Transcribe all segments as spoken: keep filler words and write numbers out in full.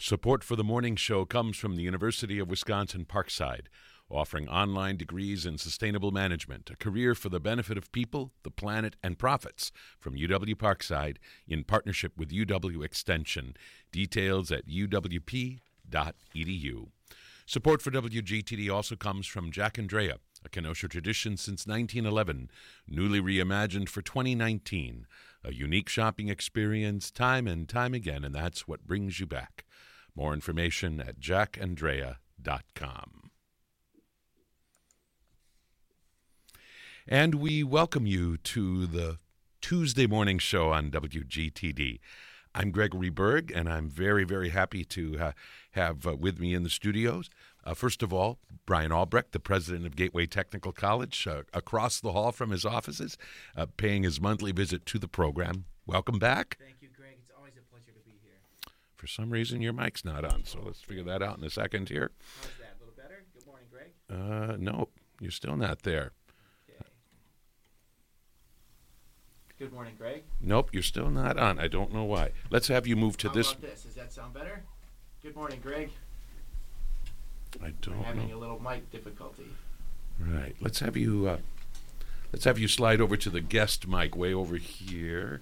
Support for the morning show comes from the University of Wisconsin-Parkside, offering online degrees in sustainable management, a career for the benefit of people, the planet, and profits from U W-Parkside in partnership with U W Extension. Details at u w p dot e d u. Support for W G T D also comes from Jack and Drea, a Kenosha tradition since nineteen eleven, newly reimagined for twenty nineteen. A unique shopping experience time and time again, and that's what brings you back. More information at jack and drea dot com. And we welcome you to the Tuesday morning show on W G T D. I'm Gregory Berg, and I'm very, very happy to uh, have uh, with me in the studios, uh, first of all, Brian Albrecht, the president of Gateway Technical College, uh, across the hall from his offices, uh, paying his monthly visit to the program. Welcome back. Thank you, Greg. It's always a pleasure to be here. For some reason, your mic's not on, so let's figure that out in a second here. How's that? A little better? Good morning, Greg. Uh, no, you're still not there. Okay. Good morning, Greg. Nope, you're still not on. I don't know why. Let's have you move to How this. about this? Does that sound better? Good morning, Greg. I We're don't having know. a little mic difficulty. Right. Let's have you. Uh, let's have you slide over to the guest mic way over here.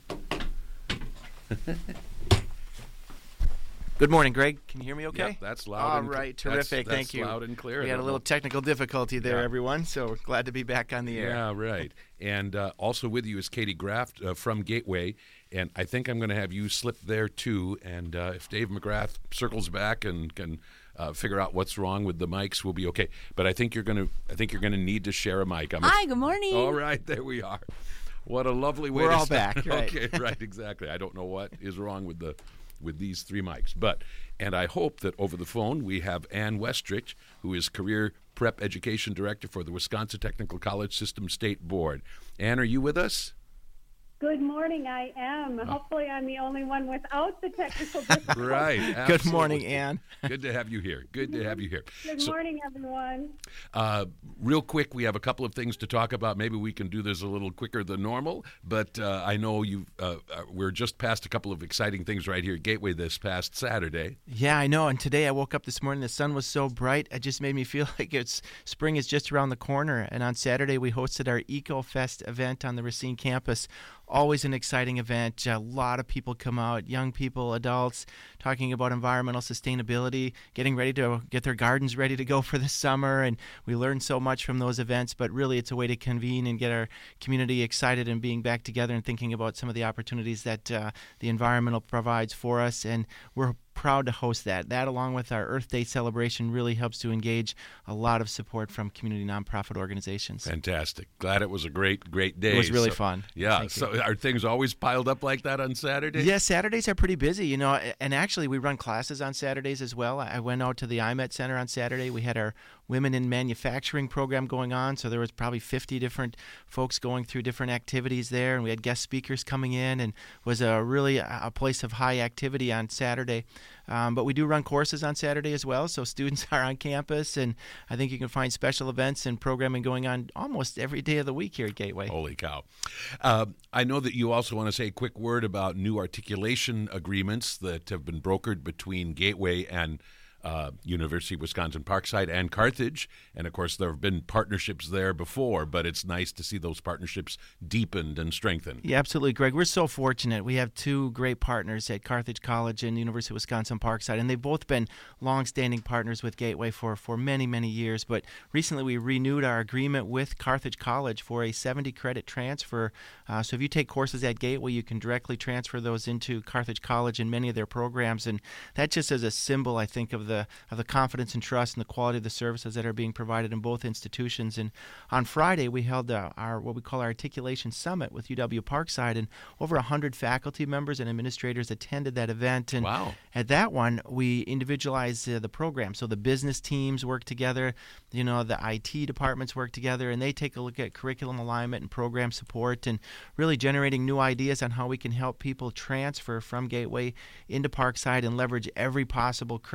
Good morning, Greg. Can you hear me okay? Yep, that's loud. All and cl- right, that's- terrific. that's Thank you. Loud and clear. We I had a don't little know. technical difficulty there, Yeah. everyone, so we're glad to be back on the air. Yeah, right. And uh, also with you is Katie Graft uh, from Gateway, and I think I'm going to have you slip there too. And uh, if Dave McGrath circles back and can uh, figure out what's wrong with the mics, we'll be okay. But I think you're going to. I think you're going to need to share a mic. I'm Hi, good morning. All right, there we are. What a lovely way We're to all start. back, right. Okay, right, exactly. I don't know what is wrong with the with these three mics, but and I hope that over the phone we have Ann Westrich, who is Career Prep Education Director for the Wisconsin Technical College System State Board. Ann, are you with us? Good morning, I am. Hopefully I'm the only one without the technical difficulties. Right. Good absolutely. morning, Ann. Good to have you here. Good to have you here. Good So, morning, everyone. uh, real quick, we have a couple of things to talk about. Maybe we can do this a little quicker than normal, but uh, I know you. Uh, uh, we're just past a couple of exciting things right here at Gateway this past Saturday. Yeah, I know. And today I woke up this morning, the sun was so bright, it just made me feel like it's spring is just around the corner. And on Saturday, we hosted our EcoFest event on the Racine campus. Always an exciting event. A lot of people come out, young people, adults, talking about environmental sustainability, getting ready to get their gardens ready to go for the summer. And we learned so much from those events, but really it's a way to convene and get our community excited and being back together and thinking about some of the opportunities that uh, the environmental provides for us. And we're proud to host that. That, along with our Earth Day celebration, really helps to engage a lot of support from community nonprofit organizations. Fantastic. Glad it was a great, great day. It was really So- fun. Yeah. Thank So you. are things always piled up like that on Saturday? Yeah, Saturdays are pretty busy, you know, and actually we run classes on Saturdays as well. I went out to the I MET Center on Saturday. We had our Women in Manufacturing program going on, so there was probably fifty different folks going through different activities there, and we had guest speakers coming in, and was a really a place of high activity on Saturday. Um, but we do run courses on Saturday as well, so students are on campus, and I think you can find special events and programming going on almost every day of the week here at Gateway. Holy cow. Uh, I know that you also want to say a quick word about new articulation agreements that have been brokered between Gateway and uh, University of Wisconsin-Parkside and Carthage. And, of course, there have been partnerships there before, but it's nice to see those partnerships deepened and strengthened. Yeah, absolutely, Greg. We're so fortunate. We have two great partners at Carthage College and University of Wisconsin-Parkside, and they've both been long-standing partners with Gateway for, for many, many years. But recently we renewed our agreement with Carthage College for a seventy-credit transfer. Uh, so if you take courses at Gateway, you can directly transfer those into Carthage College and many of their programs. And that just is a symbol, I think, of the of the confidence and trust and the quality of the services that are being provided in both institutions. And on Friday, we held uh, our what we call our Articulation Summit with U W-Parkside, and over one hundred faculty members and administrators attended that event. And Wow. at that one, we individualized uh, the program. So the business teams work together, you know, the I T departments work together, and they take a look at curriculum alignment and program support and really generating new ideas on how we can help people transfer from Gateway into Parkside and leverage every possible credit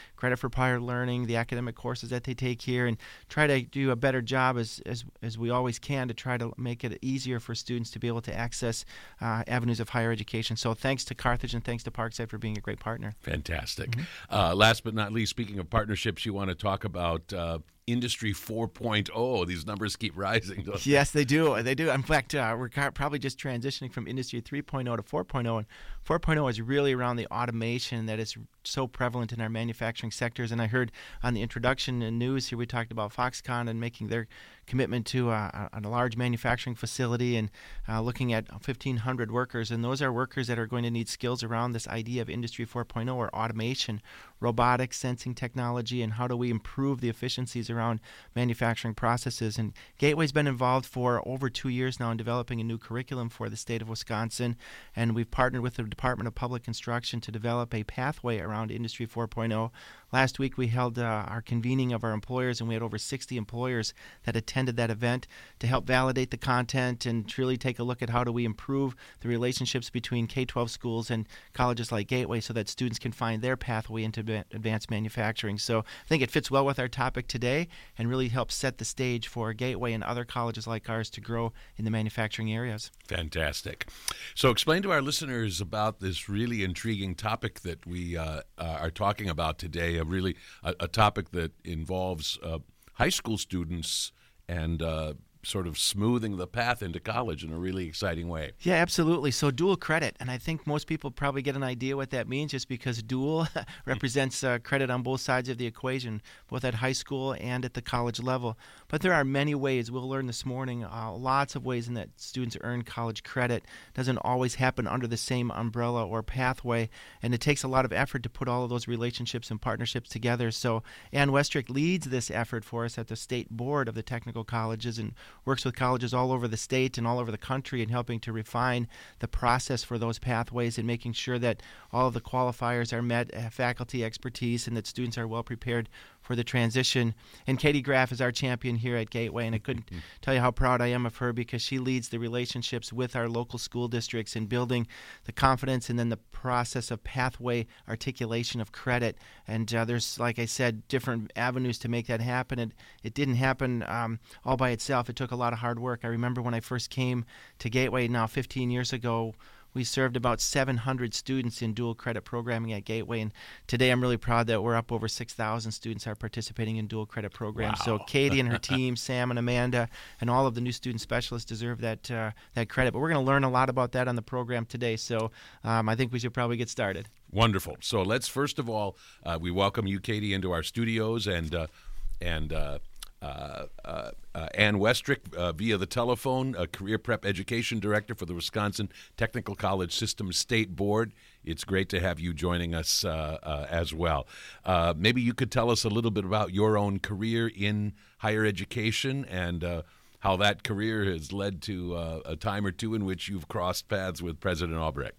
credit for prior learning, the academic courses that they take here, and try to do a better job as as, as we always can to try to make it easier for students to be able to access uh, avenues of higher education. So thanks to Carthage and thanks to Parkside for being a great partner. Fantastic. Mm-hmm. Uh, last but not least, speaking of partnerships, you want to talk about uh, Industry four point oh. These numbers keep rising, don't they? Yes, they do. They do. In fact, uh, we're probably just transitioning from Industry three point oh to four point oh. And four point oh is really around the automation that is so prevalent in our manufacturing sectors. And I heard on the introduction and news here, we talked about Foxconn and making their commitment to uh, a, a large manufacturing facility and uh, looking at fifteen hundred workers. And those are workers that are going to need skills around this idea of Industry four point oh or automation, robotics, sensing technology, and how do we improve the efficiencies around manufacturing processes. And Gateway's been involved for over two years now in developing a new curriculum for the state of Wisconsin, and we've partnered with the Department of Public Instruction to develop a pathway around Industry four point oh. Last week we held uh, our convening of our employers, and we had over sixty employers that attended that event to help validate the content and truly take a look at how do we improve the relationships between K twelve schools and colleges like Gateway so that students can find their pathway into advanced manufacturing. So I think it fits well with our topic today and really helps set the stage for Gateway and other colleges like ours to grow in the manufacturing areas. Fantastic. So explain to our listeners about this really intriguing topic that we uh, uh, are talking about today, a really a, a topic that involves uh, high school students and uh, sort of smoothing the path into college in a really exciting way. Yeah, absolutely. So dual credit, and I think most people probably get an idea what that means just because dual represents uh, credit on both sides of the equation, both at high school and at the college level. But there are many ways. We'll learn this morning uh, lots of ways in that students earn college credit. It doesn't always happen under the same umbrella or pathway, and it takes a lot of effort to put all of those relationships and partnerships together. So Ann Westrick leads this effort for us at the state board of the technical colleges and works with colleges all over the state and all over the country in helping to refine the process for those pathways and making sure that all of the qualifiers are met, have faculty expertise, and that students are well prepared for the transition. And Katie Graff is our champion here at Gateway, and I couldn't mm-hmm. tell you how proud I am of her because she leads the relationships with our local school districts in building the confidence and then the process of pathway articulation of credit. And uh, there's, like I said, different avenues to make that happen. It, it didn't happen um, all by itself. It took a lot of hard work. I remember when I first came to Gateway now fifteen years ago, we served about seven hundred students in dual credit programming at Gateway, and today I'm really proud that we're up over six thousand students are participating in dual credit programs. Wow. So Katie and her team, Sam and Amanda, and all of the new student specialists deserve that uh, that credit. But we're going to learn a lot about that on the program today, so um, I think we should probably get started. Wonderful. So let's first of all, uh, we welcome you, Katie, into our studios, and uh, and uh, uh, uh, uh, Ann Westrick uh, via the telephone, a career prep education director for the Wisconsin Technical College System State Board. It's great to have you joining us uh, uh, as well. Uh, maybe you could tell us a little bit about your own career in higher education and uh, how that career has led to uh, a time or two in which you've crossed paths with President Albrecht.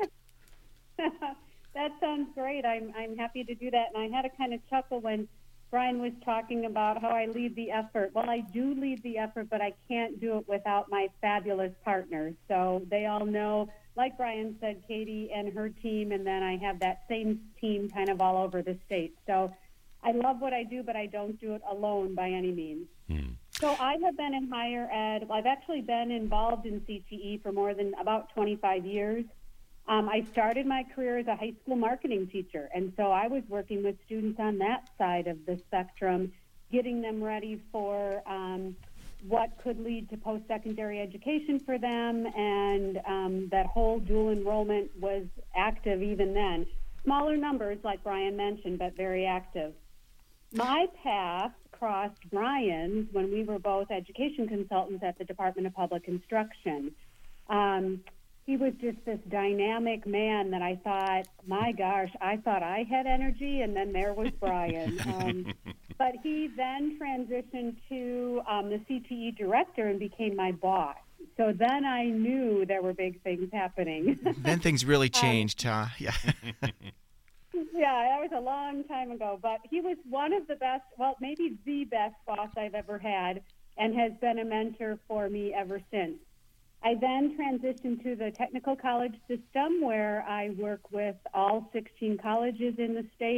That sounds great. I'm I'm happy to do that. And I had a kind of chuckle when Brian was talking about how I lead the effort. Well, I do lead the effort, but I can't do it without my fabulous partners. So they all know, like Brian said, Katie and her team, and then I have that same team kind of all over the state. So I love what I do, but I don't do it alone by any means. Hmm. So I have been in higher ed. I've actually been involved in C T E for more than about twenty-five years. Um, I started my career as a high school marketing teacher, and so I was working with students on that side of the spectrum, getting them ready for um, what could lead to post-secondary education for them, and um, that whole dual enrollment was active even then. Smaller numbers, like Brian mentioned, but very active. My path crossed Brian's when we were both education consultants at the Department of Public Instruction. Um, He was just this dynamic man that I thought, my gosh, I thought I had energy, and then there was Brian. Um, but he then transitioned to um, the C T E director and became my boss. So then I knew there were big things happening. Then things really changed, um, huh? Yeah. Yeah, that was a long time ago. But he was one of the best, well, maybe the best boss I've ever had, and has been a mentor for me ever since. I then transitioned to the technical college system where I work with all sixteen colleges in the state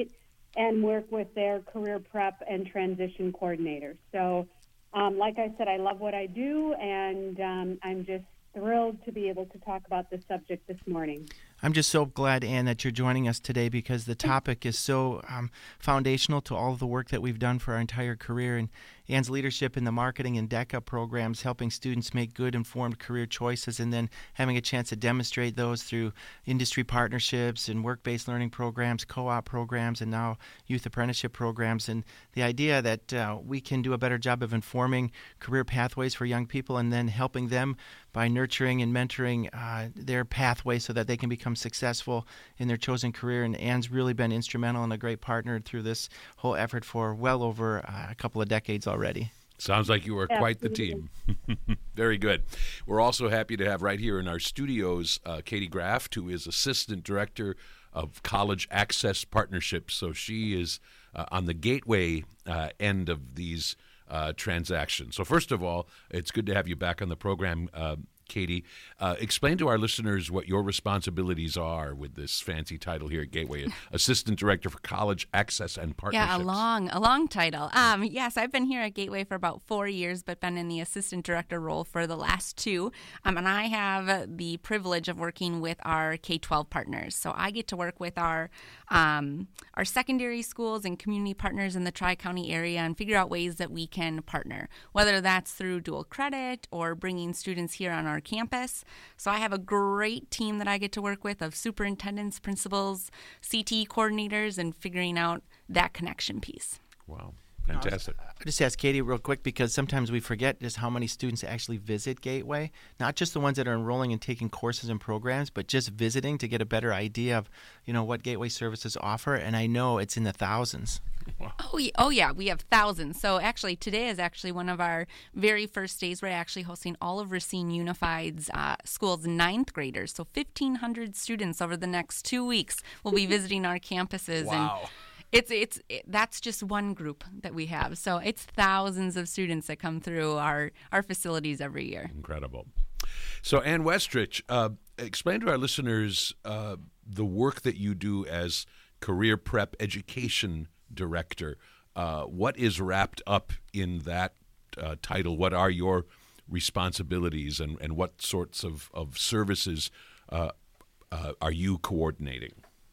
and work with their career prep and transition coordinators. So, um, like I said, I love what I do, and um, I'm just thrilled to be able to talk about this subject this morning. I'm just so glad, Ann, that you're joining us today because the topic is so um, foundational to all of the work that we've done for our entire career. And Ann's leadership in the marketing and DECA programs, helping students make good, informed career choices, and then having a chance to demonstrate those through industry partnerships and work-based learning programs, co-op programs, and now youth apprenticeship programs. And the idea that uh, we can do a better job of informing career pathways for young people and then helping them by nurturing and mentoring uh, their pathway so that they can become successful in their chosen career. And Ann's really been instrumental and a great partner through this whole effort for well over uh, a couple of decades already. Sounds like you are quite the team. Very good. We're also happy to have right here in our studios uh, Katie Graft, who is Assistant Director of College Access Partnerships. So she is uh, on the gateway uh, end of these uh, transactions. So first of all, it's good to have you back on the program, uh, Katie. Uh, explain to our listeners what your responsibilities are with this fancy title here at Gateway, Assistant Director for College Access and Partnerships. Yeah, a long, a long title. Um, yes, I've been here at Gateway for about four years, but been in the Assistant Director role for the last two. Um, and I have the privilege of working with our K twelve partners. So I get to work with our um, our secondary schools and community partners in the Tri-County area and figure out ways that we can partner, whether that's through dual credit or bringing students here on our campus. So I have a great team that I get to work with of superintendents, principals, C T coordinators, and figuring out that connection piece. Wow. Fantastic. I'll just ask Katie real quick because sometimes we forget just how many students actually visit Gateway, not just the ones that are enrolling and taking courses and programs, but just visiting to get a better idea of, you know, what Gateway services offer. And I know it's in the thousands. Wow. Oh, yeah, oh, yeah, we have thousands. So actually today is actually one of our very first days. We're actually hosting all of Racine Unified's uh, school's ninth graders. So fifteen hundred students over the next two weeks will be visiting our campuses. Wow. And It's it's it, that's just one group that we have. So it's thousands of students that come through our, our facilities every year. Incredible. So Ann Westrich, uh, explain to our listeners uh, the work that you do as Career Prep Education Director. Uh, what is wrapped up in that uh, title? What are your responsibilities, and, and what sorts of, of services uh, uh, are you coordinating?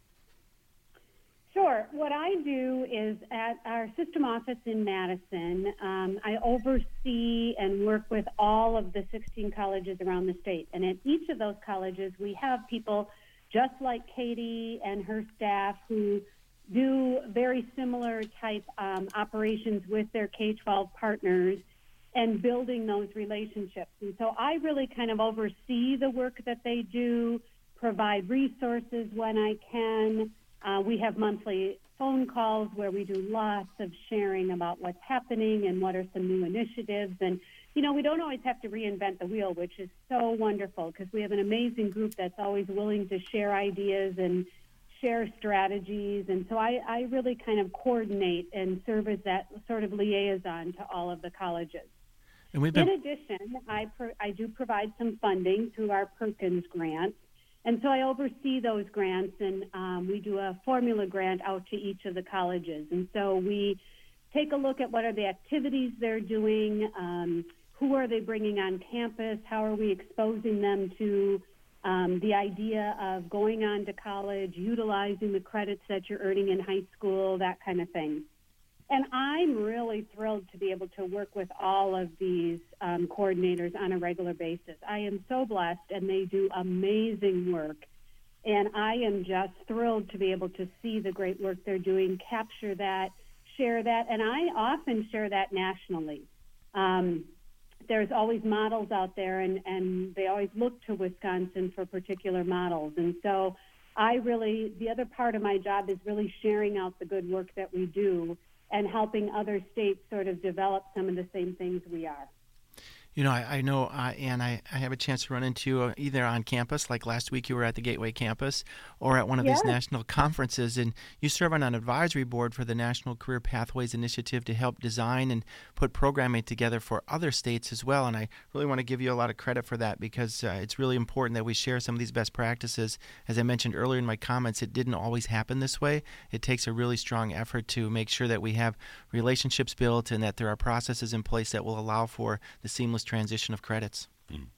Sure. What I do is at our system office in Madison, um, I oversee and work with all of the sixteen colleges around the state. And at each of those colleges, we have people just like Katie and her staff who do very similar type um, operations with their K twelve partners and building those relationships. And so I really kind of oversee the work that they do, provide resources when I can. Uh, we have monthly phone calls where we do lots of sharing about what's happening and what are some new initiatives. And, you know, we don't always have to reinvent the wheel, which is so wonderful because we have an amazing group that's always willing to share ideas and share strategies. And so I, I really kind of coordinate and serve as that sort of liaison to all of the colleges. And we've been... In addition, I, per, I do provide some funding through our Perkins grant. And so I oversee those grants, and um, we do a formula grant out to each of the colleges. And so we take a look at what are the activities they're doing, um, who are they bringing on campus, how are we exposing them to um, the idea of going on to college, utilizing the credits that you're earning in high school, that kind of thing. And I'm really thrilled to be able to work with all of these um, coordinators on a regular basis. I am so blessed, and they do amazing work. And I am just thrilled to be able to see the great work they're doing, capture that, share that, and I often share that nationally. Um, there's always models out there, and, and they always look to Wisconsin for particular models. And so I really, the other part of my job is really sharing out the good work that we do and helping other states sort of develop some of the same things we are. You know, I, I know, uh, and I, I have a chance to run into uh, either on campus, like last week you were at the Gateway campus, or at one of Yes. these national conferences, and you serve on an advisory board for the National Career Pathways Initiative to help design and put programming together for other states as well, and I really want to give you a lot of credit for that because uh, it's really important that we share some of these best practices. As I mentioned earlier in my comments, it didn't always happen this way. It takes a really strong effort to make sure that we have relationships built and that there are processes in place that will allow for the seamless transition of credits. Mm.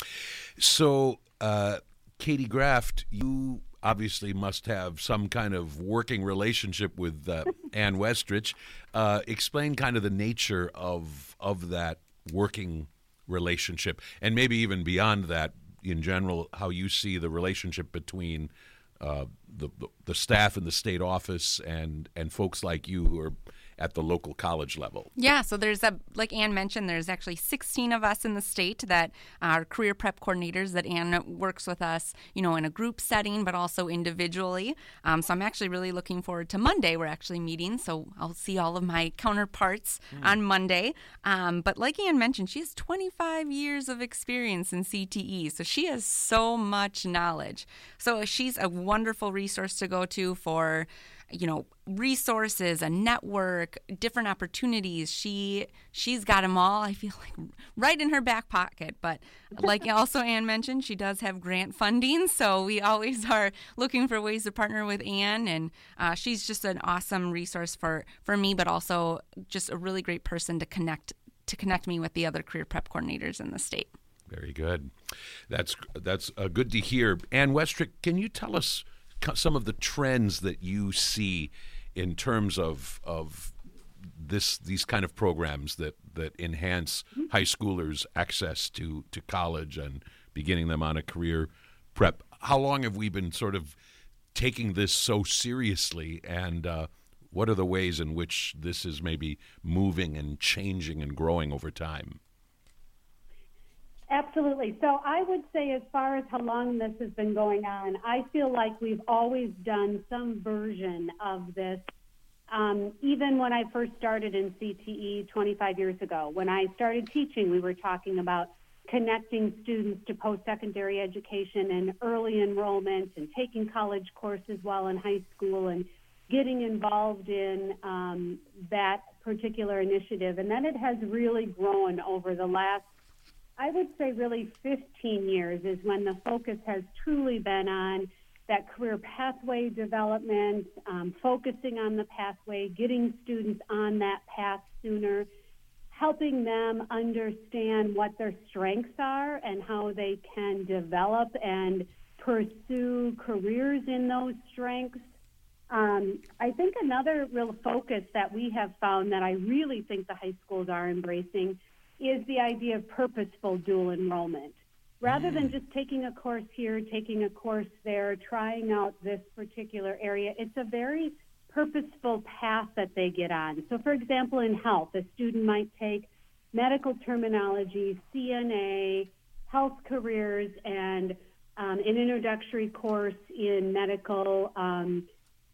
So, uh, Katie Graft, you obviously must have some kind of working relationship with uh, Ann Westrich. Uh, explain kind of the nature of of that working relationship, and maybe even beyond that, in general, how you see the relationship between uh, the, the the staff in the state office and and folks like you who are at the local college level. Yeah, so there's a, like Ann mentioned, there's actually sixteen of us in the state that are career prep coordinators that Ann works with us, you know, in a group setting, but also individually. Um, so I'm actually really looking forward to Monday. We're actually meeting, so I'll see all of my counterparts mm. on Monday. Um, but like Ann mentioned, she has twenty-five years of experience in C T E, so she has so much knowledge. So she's a wonderful resource to go to for, you know, resources, a network, different opportunities. She, she's got them all, I feel like, right in her back pocket. But like also Ann mentioned, she does have grant funding, so we always are looking for ways to partner with Ann. And uh, she's just an awesome resource for, for me, but also just a really great person to connect to connect me with the other career prep coordinators in the state. Very good. That's, that's uh, good to hear. Ann Westrich, can you tell us some of the trends that you see in terms of of this these kind of programs that, that enhance high schoolers' access to, to college and beginning them on a career prep? How long have we been sort of taking this so seriously, and uh, what are the ways in which this is maybe moving and changing and growing over time? Absolutely. So I would say as far as how long this has been going on, I feel like we've always done some version of this. Um, even when I first started in C T E twenty-five years ago, when I started teaching, we were talking about connecting students to post-secondary education and early enrollment and taking college courses while in high school and getting involved in um, that particular initiative. And then it has really grown over the last, I would say really fifteen years is when the focus has truly been on that career pathway development, um, focusing on the pathway, getting students on that path sooner, helping them understand what their strengths are and how they can develop and pursue careers in those strengths. Um, I think another real focus that we have found that I really think the high schools are embracing is the idea of purposeful dual enrollment. Rather than just taking a course here, taking a course there, trying out this particular area, it's a very purposeful path that they get on. So, for example, in health, a student might take medical terminology, C N A, health careers, and um, an introductory course in medical um,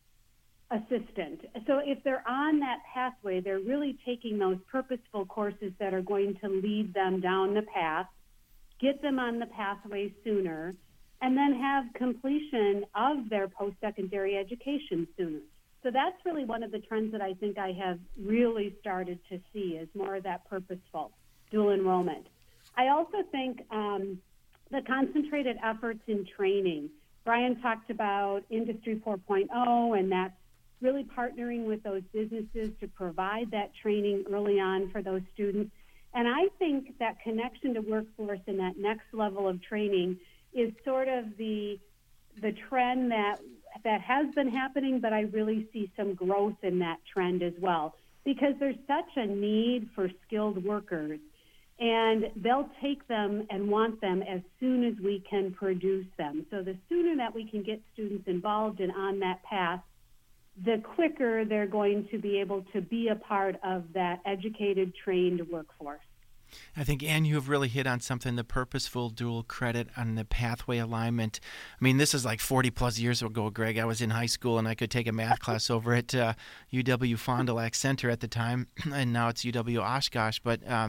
assistant. So if they're on that pathway, they're really taking those purposeful courses that are going to lead them down the path, get them on the pathway sooner, and then have completion of their post-secondary education sooner. So that's really one of the trends that I think I have really started to see is more of that purposeful dual enrollment. I also think um, the concentrated efforts in training. Brian talked about Industry four point oh, and that's really partnering with those businesses to provide that training early on for those students. And I think that connection to workforce and that next level of training is sort of the the trend that that has been happening, but I really see some growth in that trend as well because there's such a need for skilled workers, and they'll take them and want them as soon as we can produce them. So the sooner that we can get students involved and on that path, the quicker they're going to be able to be a part of that educated, trained workforce. I think, Ann, you have really hit on something, the purposeful dual credit on the pathway alignment. I mean, this is like forty plus years ago, Greg. I was in high school and I could take a math class over at uh, U W Fond du Lac Center at the time, and now it's U W Oshkosh. But um,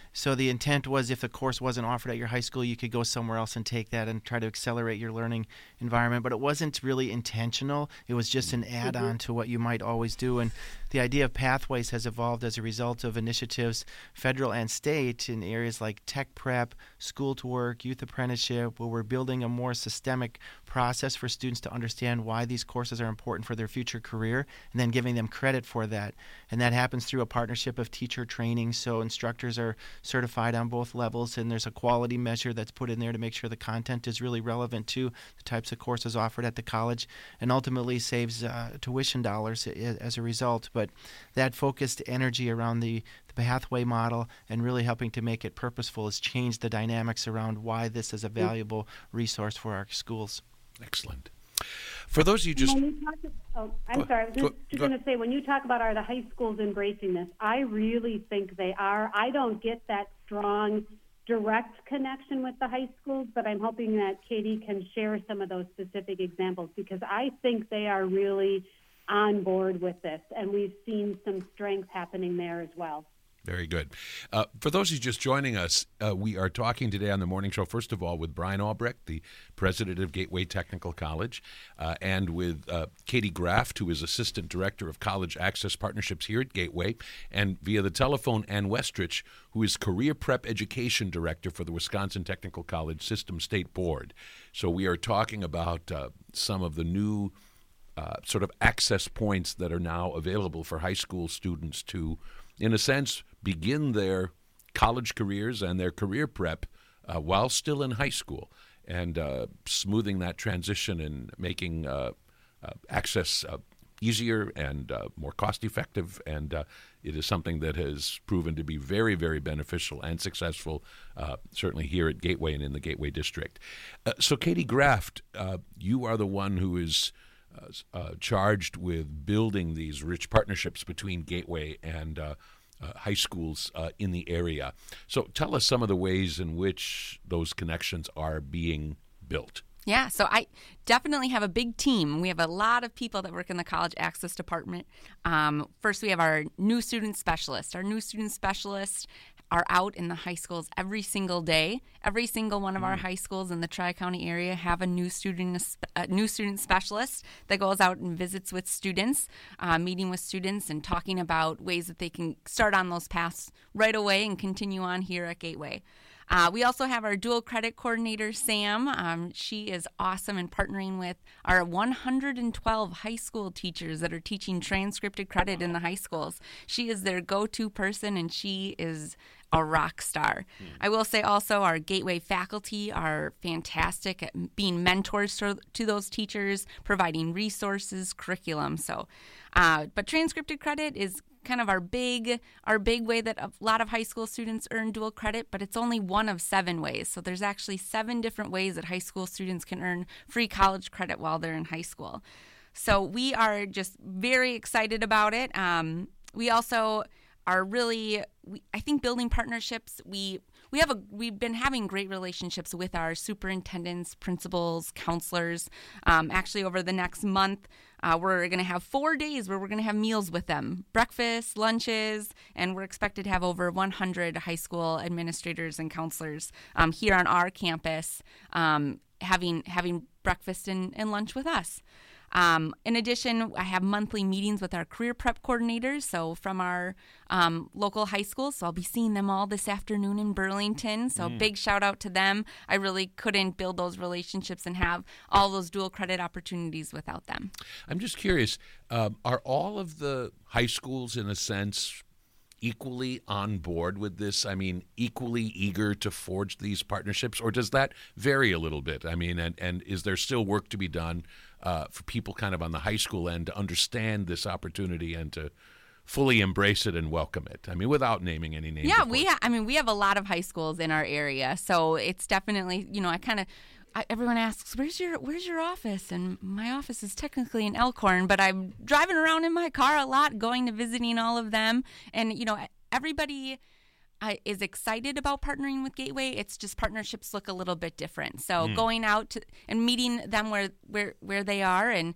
So the intent was if the course wasn't offered at your high school, you could go somewhere else and take that and try to accelerate your learning environment. But it wasn't really intentional. It was just an add-on to what you might always do. And the idea of pathways has evolved as a result of initiatives, federal and state, in areas like tech prep, school to work, youth apprenticeship, where we're building a more systemic process for students to understand why these courses are important for their future career, and then giving them credit for that. And that happens through a partnership of teacher training, so instructors are certified on both levels, and there's a quality measure that's put in there to make sure the content is really relevant to the types of courses offered at the college, and ultimately saves uh, tuition dollars as a result. But that focused energy around the, the pathway model and really helping to make it purposeful has changed the dynamics around why this is a valuable resource for our schools. Excellent. For those of you just... When you talk, oh, I'm go, sorry. I was go, just, just go. going to say, when you talk about are the high schools embracing this, I really think they are. I don't get that strong direct connection with the high schools, but I'm hoping that Katie can share some of those specific examples, because I think they are really on board with this, and we've seen some strength happening there as well. Very good. Uh, for those who's just joining us, uh, we are talking today on the morning show, first of all, with Brian Albrecht, the president of Gateway Technical College, uh, and with uh, Katie Graft, who is assistant director of college access partnerships here at Gateway, and via the telephone, Ann Westrich, who is career prep education director for the Wisconsin Technical College System State Board. So we are talking about uh, some of the new uh, sort of access points that are now available for high school students to, in a sense, begin their college careers and their career prep uh, while still in high school, and uh, smoothing that transition and making uh, uh, access uh, easier and uh, more cost-effective. And uh, it is something that has proven to be very, very beneficial and successful, uh, certainly here at Gateway and in the Gateway District. Uh, so, Katie Graft, uh, you are the one who is uh, uh, charged with building these rich partnerships between Gateway and uh, uh, high schools uh, in the area. So tell us some of the ways in which those connections are being built. Yeah, so I definitely have a big team. We have a lot of people that work in the college access department. Um, first, we have our new student specialists. Our new student specialists are out in the high schools every single day. Every single one of our high schools in the Tri-County area have a new student a new student specialist that goes out and visits with students, uh, meeting with students and talking about ways that they can start on those paths right away and continue on here at Gateway. Uh, we also have our dual credit coordinator, Sam. Um, she is awesome in partnering with our one hundred twelve high school teachers that are teaching transcripted credit in the high schools. She is their go-to person, and she is a rock star. Mm. I will say also our Gateway faculty are fantastic at being mentors to, to those teachers, providing resources, curriculum. So, uh, but transcripted credit is kind of our big our big way that a lot of high school students earn dual credit, but it's only one of seven ways. So there's actually seven different ways that high school students can earn free college credit while they're in high school. So we are just very excited about it. Um, we also are really, we, I think, building partnerships. We we have a we've been having great relationships with our superintendents, principals, counselors. Um, actually, over the next month, uh, we're going to have four days where we're going to have meals with them, breakfast, lunches, and we're expected to have over one hundred high school administrators and counselors um, here on our campus um, having having breakfast and, and lunch with us. Um, in addition, I have monthly meetings with our career prep coordinators, so from our um, local high schools. So I'll be seeing them all this afternoon in Burlington. So mm. big shout out to them. I really couldn't build those relationships and have all those dual credit opportunities without them. I'm just curious, um, are all of the high schools, in a sense, equally on board with this? I mean, equally eager to forge these partnerships, or does that vary a little bit? I mean, and, and is there still work to be done uh, for people kind of on the high school end to understand this opportunity and to fully embrace it and welcome it? I mean, without naming any names. Yeah, we ha- I mean, we have a lot of high schools in our area, so it's definitely, you know, I kind of, I, everyone asks, where's your where's your office? And my office is technically in Elkhorn, but I'm driving around in my car a lot, going to visiting all of them. And, you know, everybody uh, is excited about partnering with Gateway. It's just partnerships look a little bit different. So mm. going out to, and meeting them where, where, where they are and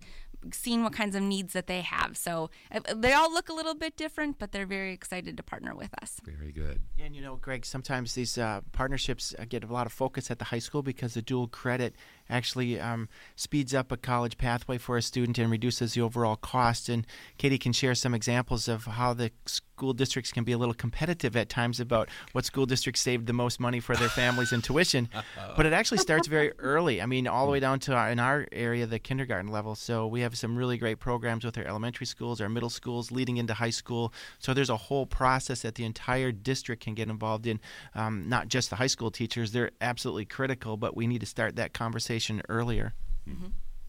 seeing what kinds of needs that they have. So uh, they all look a little bit different, but they're very excited to partner with us. Very good. And you know, Greg, sometimes these uh, partnerships uh, get a lot of focus at the high school because the dual credit actually um, speeds up a college pathway for a student and reduces the overall cost. And Katie can share some examples of how the school districts can be a little competitive at times about what school districts saved the most money for their families in tuition. But it actually starts very early. I mean, all the way down to, our, in our area, the kindergarten level. So we have some really great programs with our elementary schools, our middle schools, leading into high school. So there's a whole process that the entire district can get involved in, um, not just the high school teachers. They're absolutely critical, but we need to start that conversation earlier. Mm-hmm.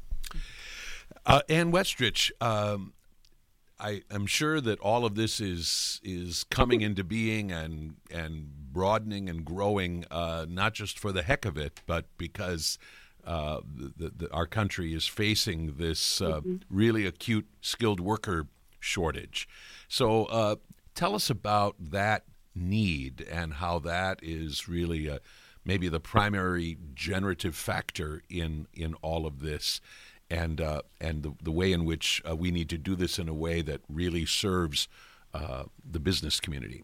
Uh, Ann Westrich, um, I am sure that all of this is is coming into being and and broadening and growing, uh, not just for the heck of it, but because uh, the, the, our country is facing this uh, mm-hmm. really acute skilled worker shortage. So uh, tell us about that need and how that is really a, maybe the primary generative factor in, in all of this, and uh, and the, the way in which uh, we need to do this in a way that really serves uh, the business community.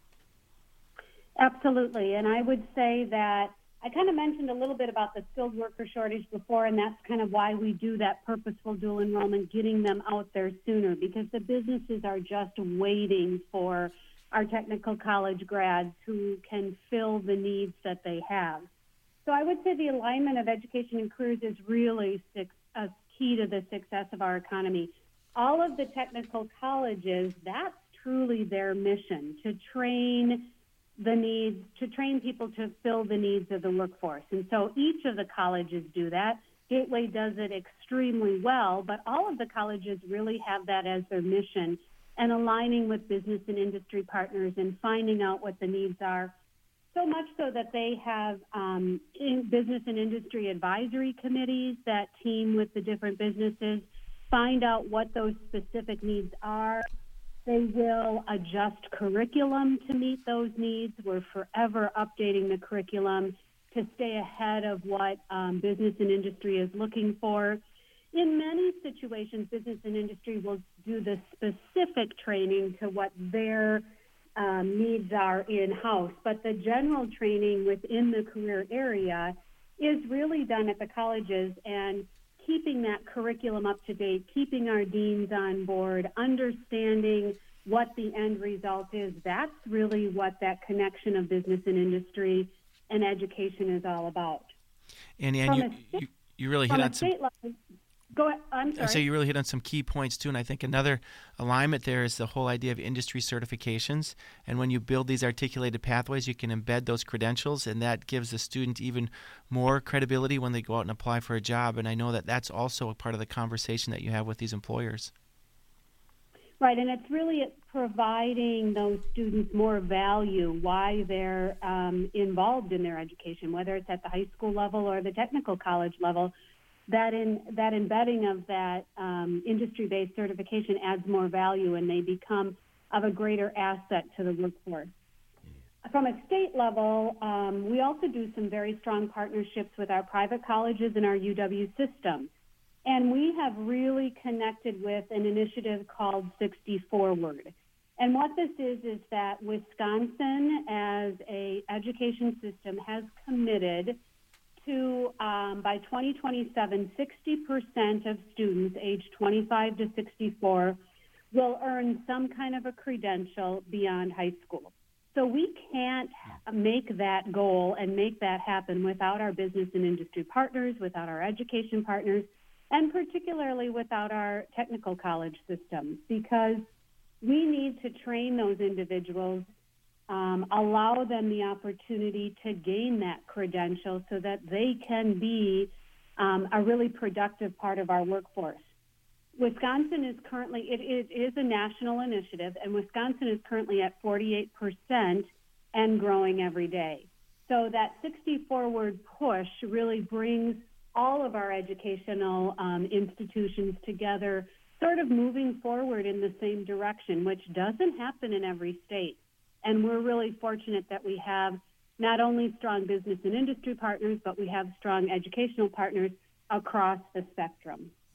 Absolutely, and I would say that I kind of mentioned a little bit about the skilled worker shortage before, and that's kind of why we do that purposeful dual enrollment, getting them out there sooner, because the businesses are just waiting for our technical college grads who can fill the needs that they have. So I would say the alignment of education and careers is really a key to the success of our economy. All of the technical colleges, that's truly their mission, to train the needs, to train people to fill the needs of the workforce. And so each of the colleges do that. Gateway does it extremely well, but all of the colleges really have that as their mission, and aligning with business and industry partners and finding out what the needs are. So much so that they have um, in business and industry advisory committees that team with the different businesses, find out what those specific needs are. They will adjust curriculum to meet those needs. We're forever updating the curriculum to stay ahead of what um, business and industry is looking for. In many situations, business and industry will do the specific training to what their um, needs are in-house, but the general training within the career area is really done at the colleges, and keeping that curriculum up to date, keeping our deans on board, understanding what the end result is, that's really what that connection of business and industry and education is all about. And, and you, you, you really hit on some... Level, Go ahead. I'm sorry. So you really hit on some key points, too, and I think another alignment there is the whole idea of industry certifications. And when you build these articulated pathways, you can embed those credentials, and that gives the student even more credibility when they go out and apply for a job. And I know that that's also a part of the conversation that you have with these employers. Right, and it's really providing those students more value, why they're um, involved in their education, whether it's at the high school level or the technical college level. That in that embedding of that um, industry-based certification adds more value, and they become of a greater asset to the workforce. From a state level, um, we also do some very strong partnerships with our private colleges and our U W system. And we have really connected with an initiative called sixty forward. And what this is is that Wisconsin, as a education system, has committed to, um, by twenty twenty-seven, sixty percent of students aged twenty-five to sixty-four will earn some kind of a credential beyond high school. So we can't make that goal and make that happen without our business and industry partners, without our education partners, and particularly without our technical college systems, because we need to train those individuals, Um, allow them the opportunity to gain that credential so that they can be um, a really productive part of our workforce. Wisconsin is currently, it, it is a national initiative, and Wisconsin is currently at forty-eight percent and growing every day. So that sixty forward push really brings all of our educational um, institutions together, sort of moving forward in the same direction, which doesn't happen in every state. And we're really fortunate that we have not only strong business and industry partners, but we have strong educational partners across the spectrum. Hmm.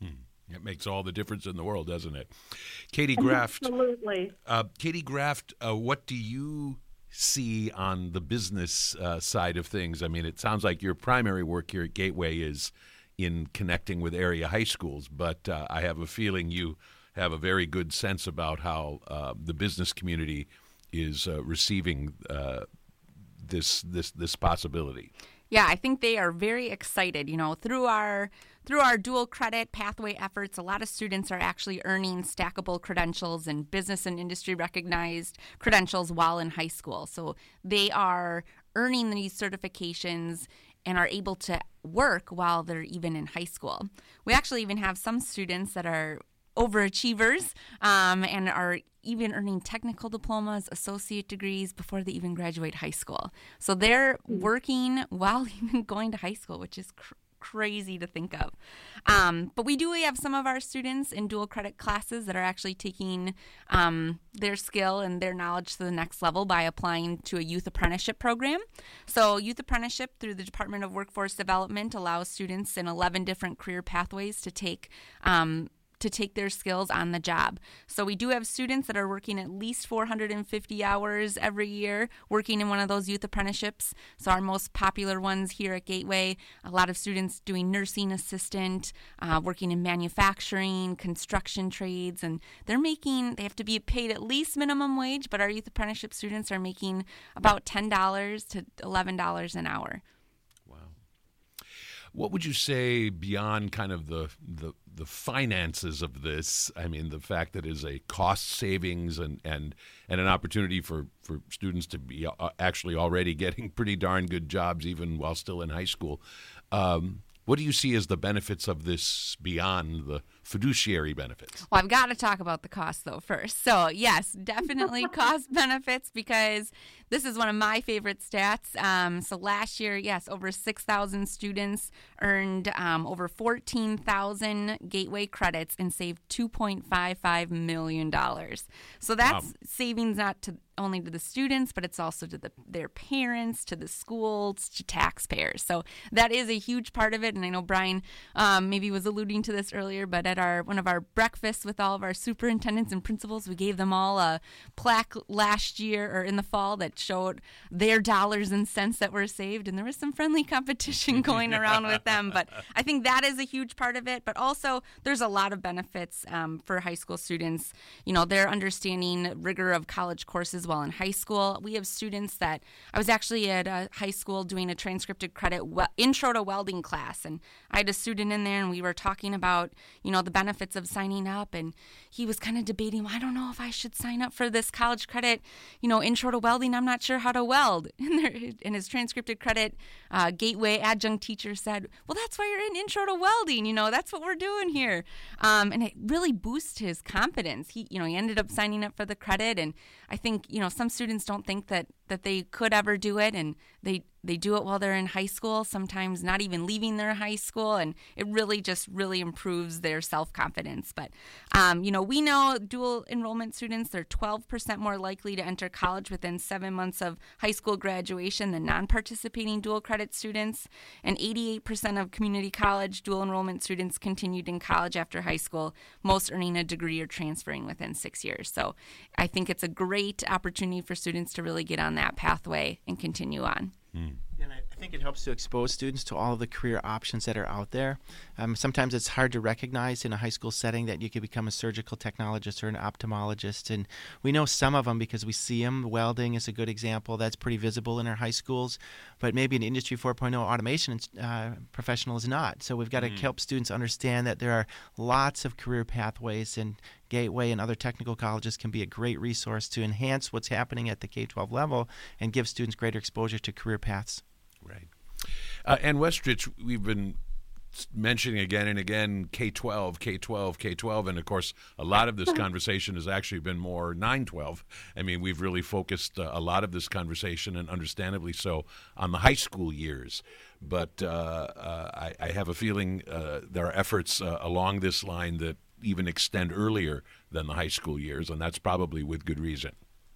It makes all the difference in the world, doesn't it? Katie Graft. Absolutely. Uh, Katie Graft, uh, what do you see on the business uh, side of things? I mean, it sounds like your primary work here at Gateway is in connecting with area high schools, but uh, I have a feeling you have a very good sense about how uh, the business community is uh, receiving uh, this this this possibility. Yeah, I think they are very excited. You know, through our through our dual credit pathway efforts, a lot of students are actually earning stackable credentials and business and industry recognized credentials while in high school. So they are earning these certifications and are able to work while they're even in high school. We actually even have some students that are overachievers um, and are even earning technical diplomas, associate degrees before they even graduate high school. So they're working while even going to high school, which is cr- crazy to think of. Um, but we do have some of our students in dual credit classes that are actually taking um, their skill and their knowledge to the next level by applying to a youth apprenticeship program. So youth apprenticeship through the Department of Workforce Development allows students in eleven different career pathways to take um, to take their skills on the job. So we do have students that are working at least four hundred fifty hours every year working in one of those youth apprenticeships. So our most popular ones here at Gateway, a lot of students doing nursing assistant, uh, working in manufacturing, construction trades, and they're making, they have to be paid at least minimum wage, but our youth apprenticeship students are making about ten dollars to eleven dollars an hour. What would you say beyond kind of the, the the finances of this? I mean, the fact that it is a cost savings and, and, and an opportunity for, for students to be actually already getting pretty darn good jobs even while still in high school. Um, what do you see as the benefits of this beyond the fiduciary benefits? Well, I've got to talk about the cost, though, first. So, yes, definitely cost benefits, because this is one of my favorite stats. Um, so last year, yes, over six thousand students earned um, over fourteen thousand Gateway credits and saved two point five five million dollars. So that's wow. savings not to only to the students, but it's also to the, their parents, to the schools, to taxpayers. So that is a huge part of it. And I know Brian um, maybe was alluding to this earlier, but at our one of our breakfasts with all of our superintendents and principals, we gave them all a plaque last year or in the fall that showed their dollars and cents that were saved. And there was some friendly competition going around with them. But I think that is a huge part of it. But also there's a lot of benefits um, for high school students. You know, they're understanding rigor of college courses while in high school. We have students that, I was actually at a high school doing a transcripted credit we- intro to welding class. And I had a student in there and we were talking about, you know, the benefits of signing up. And he was kind of debating, well, I don't know if I should sign up for this college credit, you know, intro to welding. I'm not sure how to weld. And, there, and his transcripted credit uh, Gateway adjunct teacher said, well, that's why you're in intro to welding. You know, that's what we're doing here. Um, and it really boosted his confidence. He, you know, he ended up signing up for the credit. And I think, you know, some students don't think that, that they could ever do it. And they, they do it while they're in high school, sometimes not even leaving their high school. And it really just really improves their self-confidence. But, um, you know, we know dual enrollment students, they're twelve percent more likely to enter college within seven months of high school graduation than non-participating dual credit students. And eighty-eight percent of community college dual enrollment students continued in college after high school, most earning a degree or transferring within six years. So I think it's a great opportunity for students to really get on that pathway and continue on. Mm. And I think it helps to expose students to all of the career options that are out there. Um, sometimes it's hard to recognize in a high school setting that you could become a surgical technologist or an ophthalmologist. And we know some of them because we see them. Welding is a good example. That's pretty visible in our high schools. But maybe an Industry four point oh automation uh, professional is not. So we've got to mm. help students understand that there are lots of career pathways, and Gateway and other technical colleges can be a great resource to enhance what's happening at the K twelve level and give students greater exposure to career paths. Right. Uh, and Westridge, we've been mentioning again and again K twelve, K twelve, K twelve, and of course a lot of this conversation has actually been more nine twelve. I mean, we've really focused uh, a lot of this conversation, and understandably so, on the high school years. But uh, uh, I, I have a feeling uh, there are efforts uh, along this line that even extend earlier than the high school years, and that's probably with good reason.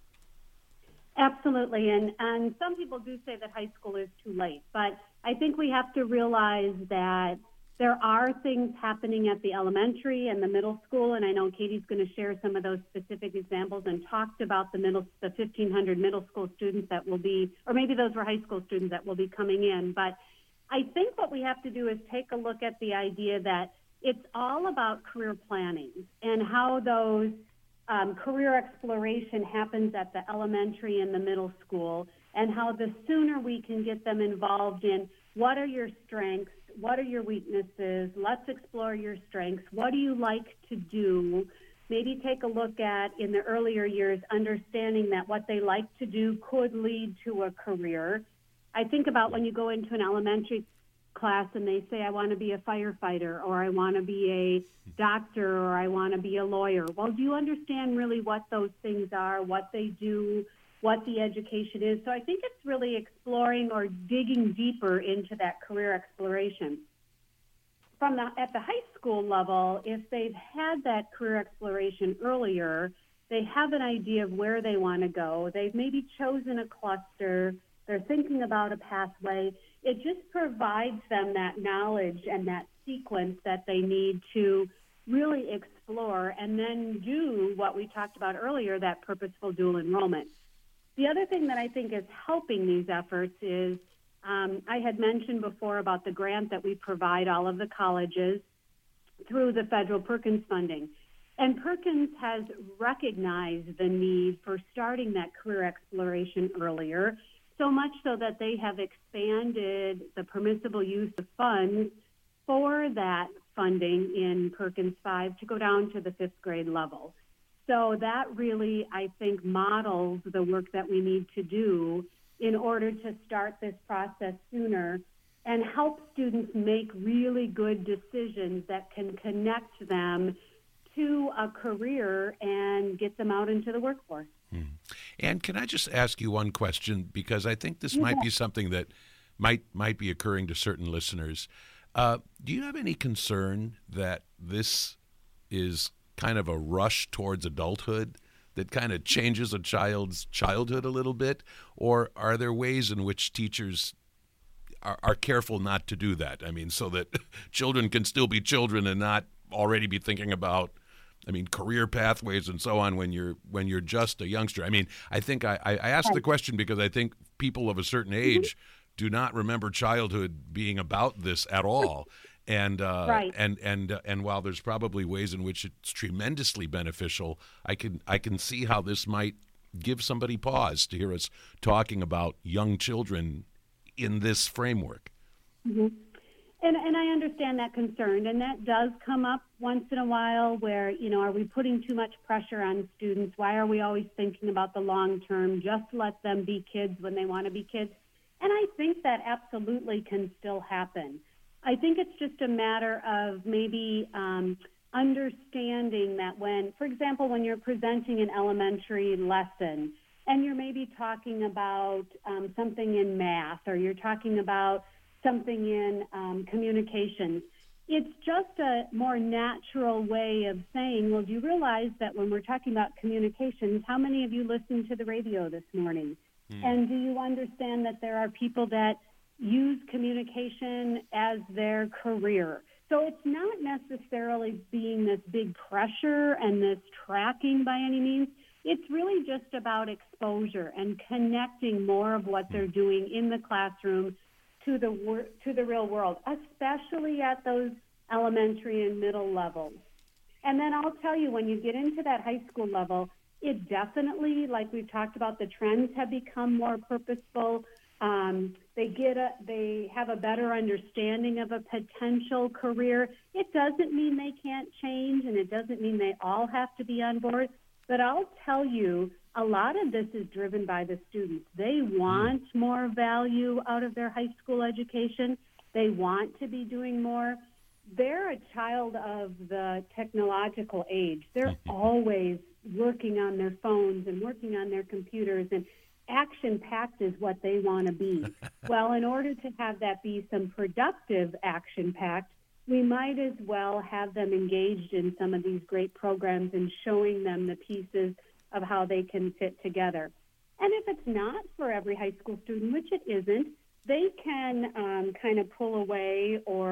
Absolutely, and, and some people do say that high school is too late, but I think we have to realize that There are things happening at the elementary and the middle school, and I know Katie's going to share some of those specific examples and talked about the middle, the fifteen hundred middle school students that will be, or maybe those were high school students that will be coming in. But I think what we have to do is take a look at the idea that it's all about career planning and how those um, career exploration happens at the elementary and the middle school, and how the sooner we can get them involved in what are your strengths, what are your weaknesses, let's explore your strengths, what do you like to do, maybe take a look at, in the earlier years, understanding that what they like to do could lead to a career. I think about when you go into an elementary class and they say, I want to be a firefighter, or I want to be a doctor, or I want to be a lawyer. Well, do you understand really what those things are, what they do, what the education is? So I think it's really exploring or digging deeper into that career exploration. From the, at the high school level, if they've had that career exploration earlier, they have an idea of where they want to go. They've maybe chosen a cluster. They're thinking about a pathway. It just provides them that knowledge and that sequence that they need to really explore and then do what we talked about earlier, that purposeful dual enrollment. The other thing that I think is helping these efforts is um, I had mentioned before about the grant that we provide all of the colleges through the federal Perkins funding. And Perkins has recognized the need for starting that career exploration earlier, so much so that they have expanded the permissible use of funds for that funding in Perkins five to go down to the fifth grade level. So that really, I think, models the work that we need to do in order to start this process sooner and help students make really good decisions that can connect them to a career and get them out into the workforce. Hmm. And can I just ask you one question, because I think this yeah. might be something that might might be occurring to certain listeners. Uh, do you have any concern that this is kind of a rush towards adulthood that kind of changes a child's childhood a little bit? Or are there ways in which teachers are, are careful not to do that? I mean, so that children can still be children and not already be thinking about, I mean, career pathways and so on when you're when you're just a youngster. I mean, I think I, I asked the question because I think people of a certain age do not remember childhood being about this at all. And uh, right. and and uh, and while there's probably ways in which it's tremendously beneficial, I can I can see how this might give somebody pause to hear us talking about young children in this framework. Mm-hmm. And and I understand that concern, and that does come up once in a while. Where you know, are we putting too much pressure on students? Why are we always thinking about the long term? Just let them be kids when they want to be kids. And I think that absolutely can still happen. I think it's just a matter of maybe um, understanding that when, for example, when you're presenting an elementary lesson and you're maybe talking about um, something in math, or you're talking about something in um, communications, it's just a more natural way of saying, well, do you realize that when we're talking about communications, how many of you listened to the radio this morning? Mm. And do you understand that there are people that use communication as their career? So it's not necessarily being this big pressure and this tracking by any means. It's really just about exposure and connecting more of what they're doing in the classroom to the wor- to the real world, especially at those elementary and middle levels. And then I'll tell you, when you get into that high school level, it definitely, like we've talked about, the trends have become more purposeful. Um, they get a, they have a better understanding of a potential career. It doesn't mean they can't change, and it doesn't mean they all have to be on board. But I'll tell you, a lot of this is driven by the students. They want more value out of their high school education. They want to be doing more. They're a child of the technological age. They're always working on their phones and working on their computers, and action-packed is what they want to be. Well, in order to have that be some productive action-packed, we might as well have them engaged in some of these great programs and showing them the pieces of how they can fit together. And if it's not for every high school student, which it isn't, they can um, kind of pull away or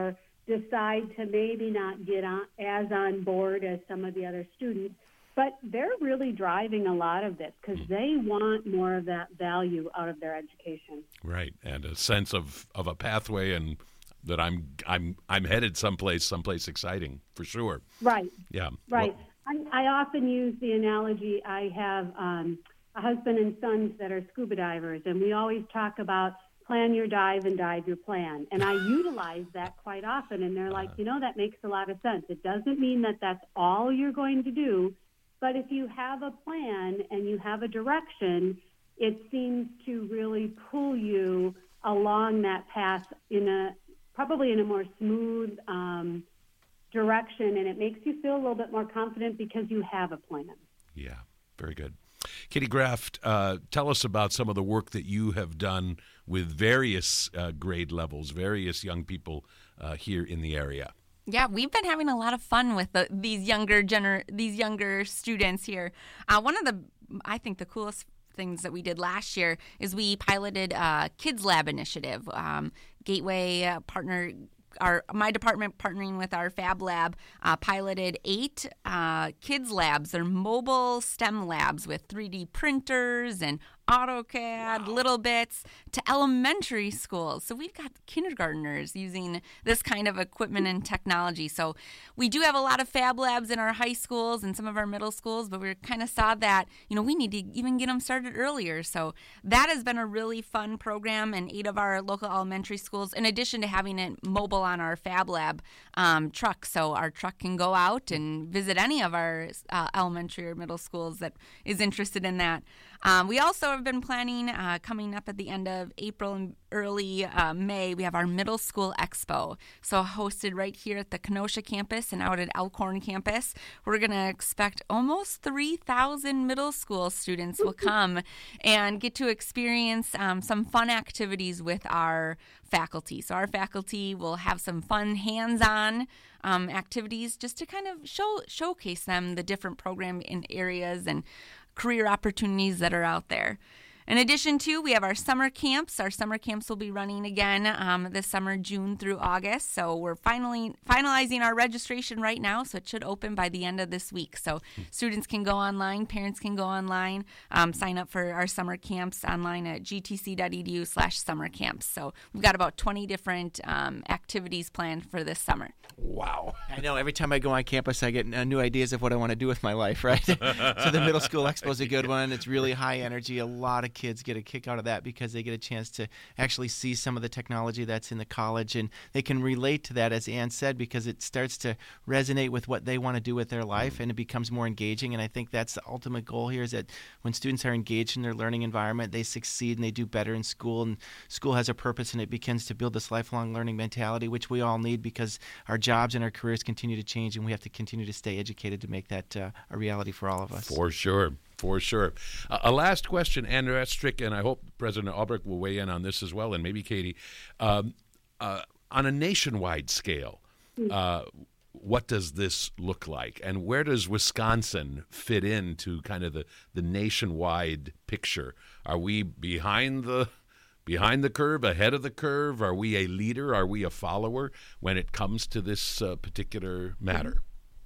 decide to maybe not get on, as on board as some of the other students. But they're really driving a lot of this because they want more of that value out of their education. Right, and a sense of, of a pathway and that I'm I'm I'm headed someplace, someplace exciting for sure. Right. Yeah. Right. Well, I, I often use the analogy. I have um, a husband and sons that are scuba divers, and we always talk about plan your dive and dive your plan. And I utilize that quite often, and they're like, uh, you know, that makes a lot of sense. It doesn't mean that that's all you're going to do, but if you have a plan and you have a direction, it seems to really pull you along that path in a probably in a more smooth um, direction, and it makes you feel a little bit more confident because you have a plan. Yeah, very good. Katie Graft, uh, tell us about some of the work that you have done with various uh, grade levels, various young people uh, here in the area. Yeah, we've been having a lot of fun with the, these younger gener- these younger students here. Uh, one of the, I think, the coolest things that we did last year is we piloted a Kids Lab initiative. Um, Gateway uh, partner, our my department partnering with our Fab Lab uh, piloted eight uh, kids labs. They're mobile STEM labs with three D printers and AutoCAD, wow. little bits, to elementary schools. So we've got kindergartners using this kind of equipment and technology. So we do have a lot of Fab Labs in our high schools and some of our middle schools, but we kind of saw that, you know, we need to even get them started earlier. So that has been a really fun program in eight of our local elementary schools, in addition to having it mobile on our Fab Lab um, truck. So our truck can go out and visit any of our uh, elementary or middle schools that is interested in that. Um, we also have been planning, uh, coming up at the end of April and early uh, May, we have our Middle School Expo. So hosted right here at the Kenosha campus and out at Elkhorn campus. We're going to expect almost three thousand middle school students will come and get to experience um, some fun activities with our faculty. So our faculty will have some fun hands-on um, activities just to kind of show showcase them the different program in areas and career opportunities that are out there. In addition to, we have our summer camps. Our summer camps will be running again um, this summer, June through August. So we're finally finalizing our registration right now, so it should open by the end of this week. So students can go online, parents can go online, um, sign up for our summer camps online at gtc.edu slash summer camps. So we've got about twenty different um, activities planned for this summer. Wow. I know. Every time I go on campus, I get uh, new ideas of what I want to do with my life, right? So the Middle School Expo is a good one. It's really high energy. A lot of kids get a kick out of that because they get a chance to actually see some of the technology that's in the college, and they can relate to that, as Ann said, because it starts to resonate with what they want to do with their life, and it becomes more engaging. And I think that's the ultimate goal here, is that when students are engaged in their learning environment, they succeed and they do better in school, and school has a purpose, and it begins to build this lifelong learning mentality, which we all need because our jobs and our careers continue to change, and we have to continue to stay educated to make that uh, a reality for all of us. For sure. For sure. Uh, a last question, Andrew Estrick, and I hope President Albrecht will weigh in on this as well, and maybe Katie. Um, uh, on a nationwide scale, uh, what does this look like, and where does Wisconsin fit into kind of the, the nationwide picture? Are we behind the behind the curve, ahead of the curve? Are we a leader? Are we a follower when it comes to this uh, particular matter?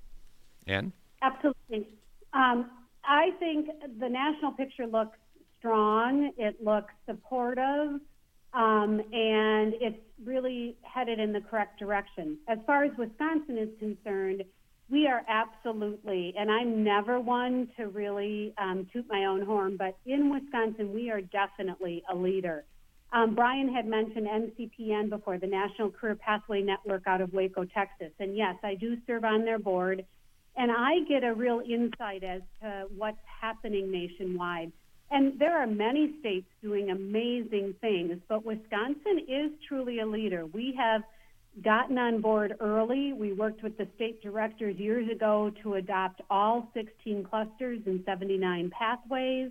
Ann? Absolutely. Um, I think the national picture looks strong. It looks supportive, um, and it's really headed in the correct direction. As far as Wisconsin is concerned, we are absolutely, and I'm never one to really um, toot my own horn, but in Wisconsin, we are definitely a leader. Um, Brian had mentioned N C P N before, the National Career Pathway Network out of Waco, Texas. And yes, I do serve on their board. And I get a real insight as to what's happening nationwide. And there are many states doing amazing things, but Wisconsin is truly a leader. We have gotten on board early. We worked with the state directors years ago to adopt all sixteen clusters and seventy-nine pathways.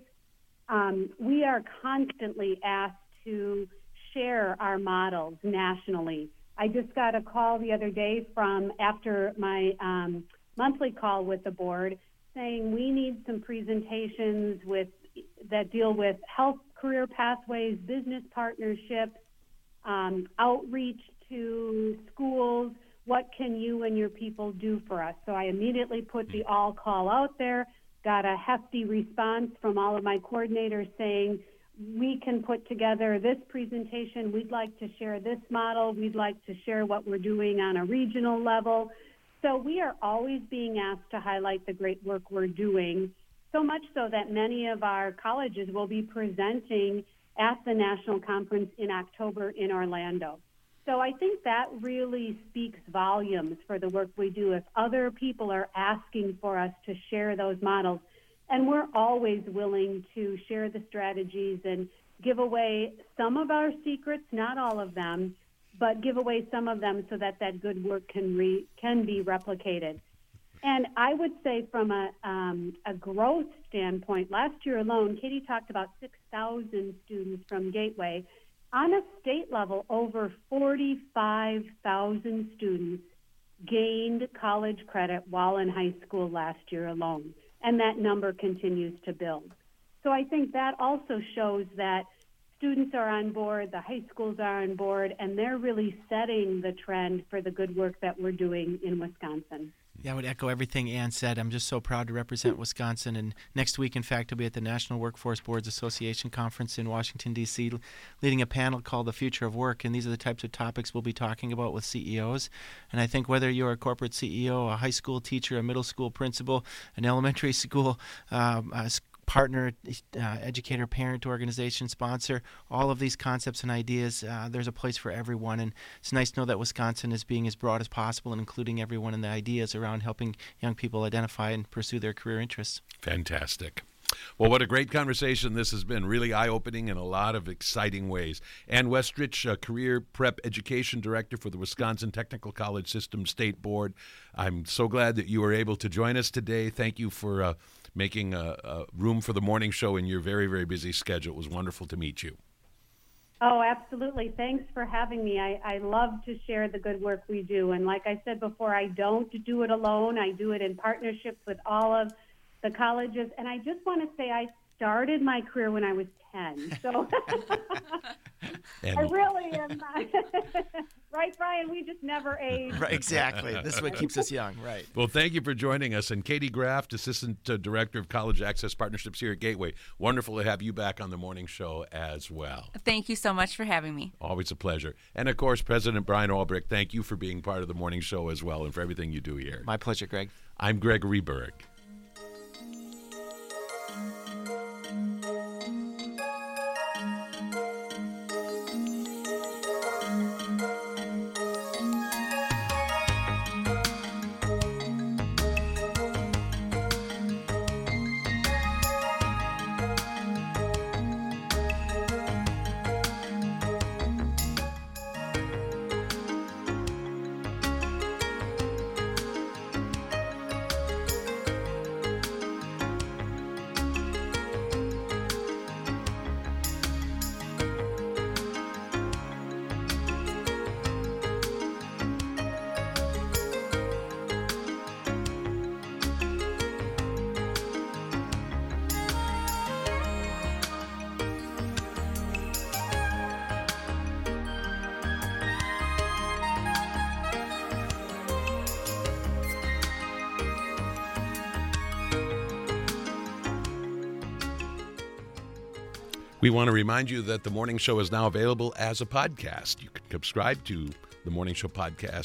Um, we are constantly asked to share our models nationally. I just got a call the other day from after my um, monthly call with the board saying we need some presentations with that deal with health career pathways, business partnerships, um, outreach to schools, what can you and your people do for us? So I immediately put the all call out there, got a hefty response from all of my coordinators saying, we can put together this presentation. We'd like to share this model. We'd like to share what we're doing on a regional level. So we are always being asked to highlight the great work we're doing, so much so that many of our colleges will be presenting at the national conference in October in Orlando. So I think that really speaks volumes for the work we do if other people are asking for us to share those models. And we're always willing to share the strategies and give away some of our secrets, not all of them, but give away some of them so that that good work can re, can be replicated. And I would say from a, um, a growth standpoint, last year alone, Katie talked about six thousand students from Gateway. On a state level, over forty-five thousand students gained college credit while in high school last year alone. And that number continues to build. So I think that also shows that students are on board, the high schools are on board, and they're really setting the trend for the good work that we're doing in Wisconsin. Yeah, I would echo everything Ann said. I'm just so proud to represent Wisconsin. And next week, in fact, I'll be at the National Workforce Boards Association Conference in Washington, D C, leading a panel called The Future of Work. And these are the types of topics we'll be talking about with C E Os. And I think whether you're a corporate C E O, a high school teacher, a middle school principal, an elementary school um, uh, partner, uh, educator, parent, organization, sponsor, all of these concepts and ideas, uh, there's a place for everyone. And it's nice to know that Wisconsin is being as broad as possible and including everyone in the ideas around helping young people identify and pursue their career interests. Fantastic. Well, what a great conversation this has been. Really eye-opening in a lot of exciting ways. Ann Westrich, uh, Career Prep Education Director for the Wisconsin Technical College System State Board. I'm so glad that you were able to join us today. Thank you for uh, making a, a room for the morning show in your very, very busy schedule. It was wonderful to meet you. Oh, absolutely. Thanks for having me. I, I love to share the good work we do. And like I said before, I don't do it alone. I do it in partnerships with all of the colleges. And I just want to say I started my career when I was ten. So I really am. Right, Brian? We just never age. Right, exactly. This is what keeps us young, right. Well, thank you for joining us. And Katie Graft, Assistant uh, Director of College Access Partnerships here at Gateway. Wonderful to have you back on the morning show as well. Thank you so much for having me. Always a pleasure. And, of course, President Brian Albrecht, thank you for being part of the morning show as well and for everything you do here. My pleasure, Greg. I'm Gregory Berg. We want to remind you that the morning show is now available as a podcast. You can subscribe to the Morning Show podcast